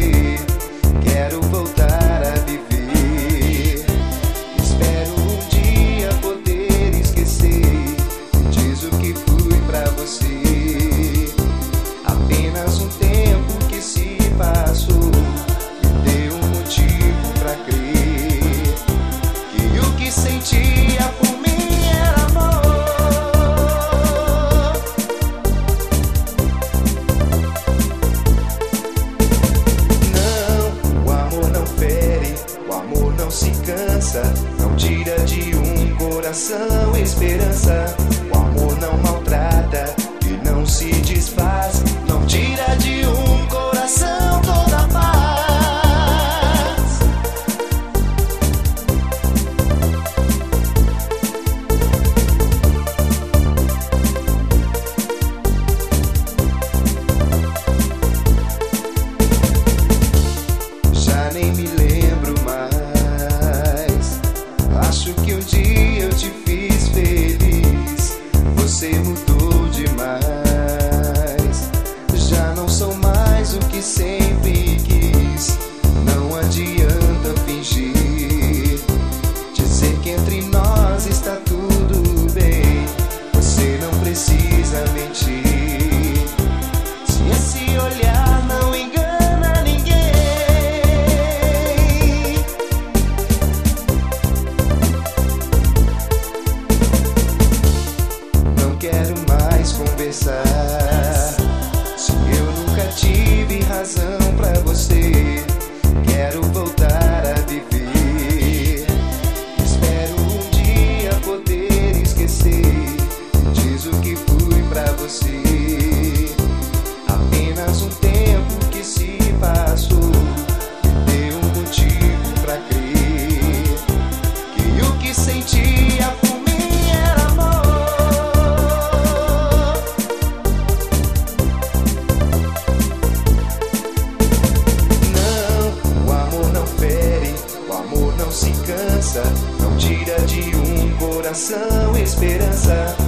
você. Quero voltar a viver. Espero um dia poder esquecer. Diz o que fui pra você. Apenas um tempo que se passou me deu um motivo pra crer que o que sentia por mim era amor. Não, o amor não fere, o amor não se cansa, não tira de um coração esperança. O amor não maltrata e não se desfaz, não tira de um coração toda a paz. Já nem me lembro mais. Acho que um dia eu te fiz feliz. Você mudou demais. Já não sou mais o que sempre quis. Não adianta fingir, dizer que entre nós está tudo bem. Você não precisa mentir. Se esse olhar não engana ninguém. Não quero mais conversar. Se eu nunca tive razão pra você, quero voltar a viver. Espero um dia poder esquecer. Diz o que fui pra você. Apenas um tempo que se passou me deu um motivo pra crer que o que sentia por mim era amor. Não, o amor não fere, o amor não se cansa, não tira de um coração esperança.